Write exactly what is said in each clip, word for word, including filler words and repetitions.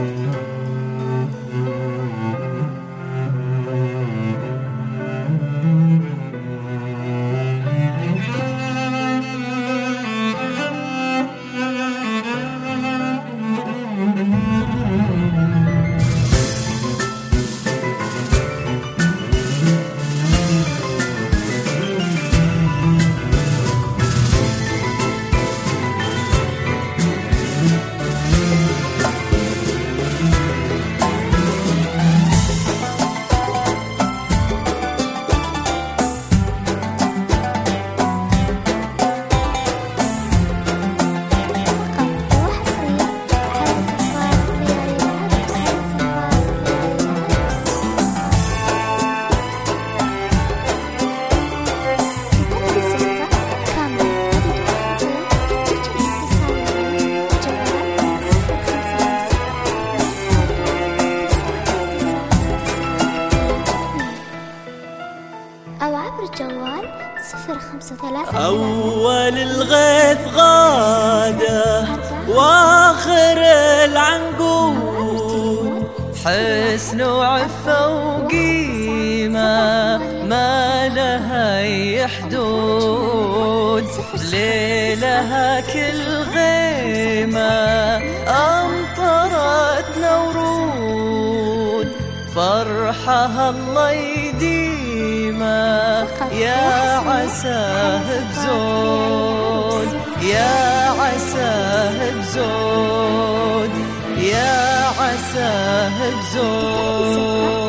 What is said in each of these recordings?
أو عبر الجوال صفر خمسة ثلاثة. أول الغيث غادة وآخر العنقود، حسن وعفة وقيمة ما لها أي حدود، ليلها كل غيمة أمطرتنا ورود، فرحها الله يديمه يا عساه بزود، يا عساه بزود، يا عساه بزود.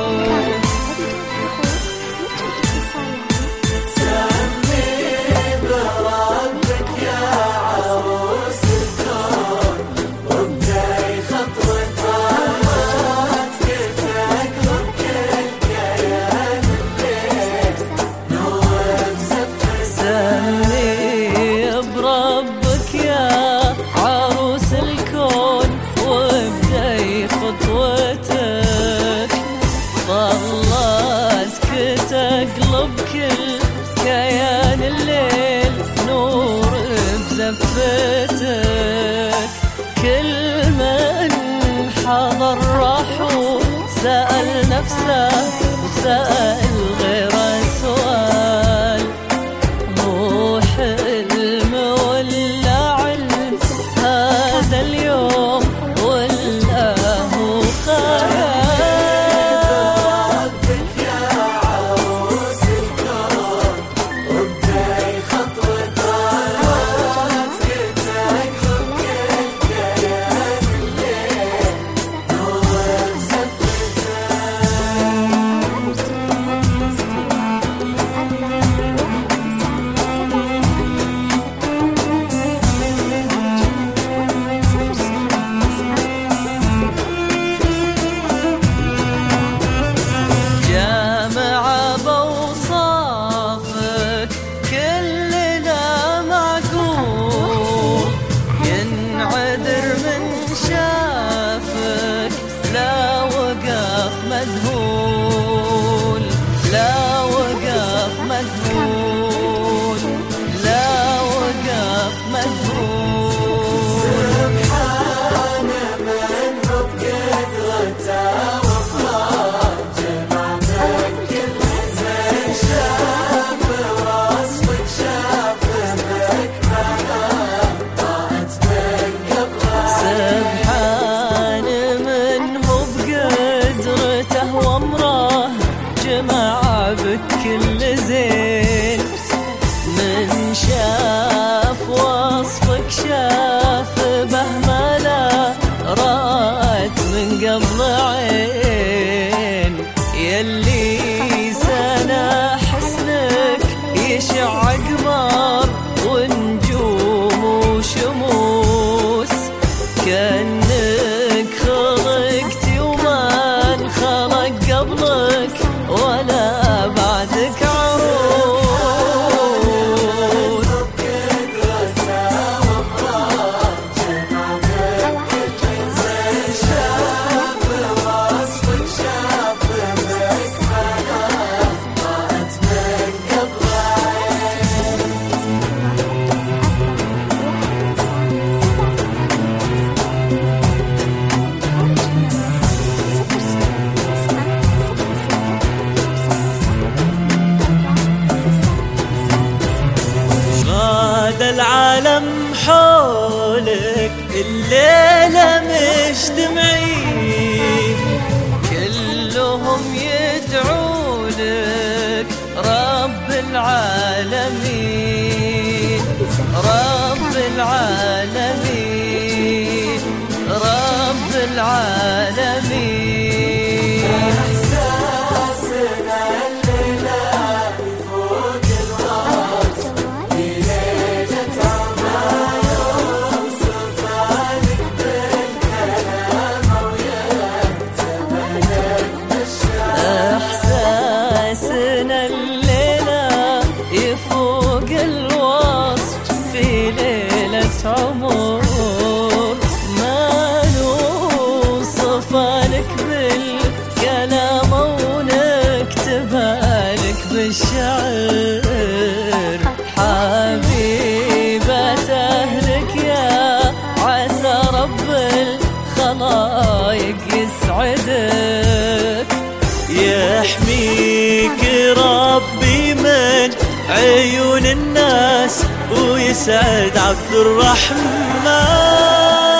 تقلب كل كيان الليل نور بزفتك، كل من حضر راح وسأل نفسه وسأل غيره سؤال، هو حلم ولا علم هذا اليوم ولا هو خيال؟ مذهول لا وقف مذهول، لا وقف مذهول. سبحان من هو بقدرته وافضل، جمع من كل من شاف وصفك شاف منك معاه ضاعت من قبله. سبحان من هو بقدرته وامره، جمع بكل زين، من شاف وصفك شاف بهمله رأت من قبل عين، يلي سنة حسنك يشع قمر ونجوم وشموس، كأنك خلقتي وما انخلق قبلك ولا بعدك عروس. حولك الليلة مجتمعين، كلهم يدعوا لك رب العالمين، رب العالمين، رب العالمين. إحساسنا الليلة يفوق الوصف، في ليلة ما يوصف لك بالكلام ويكتملك بالشعر. إحساسنا الليلة يفوق الوصف، في ليلة عمر ما نوصف لك بالكلام ونكتبها لك بالشعر. حبيبة أهلك يا عسى رب الخلايق يسعدك، يحميك ربي من عيون الناس ويسعد عبد الرحمن.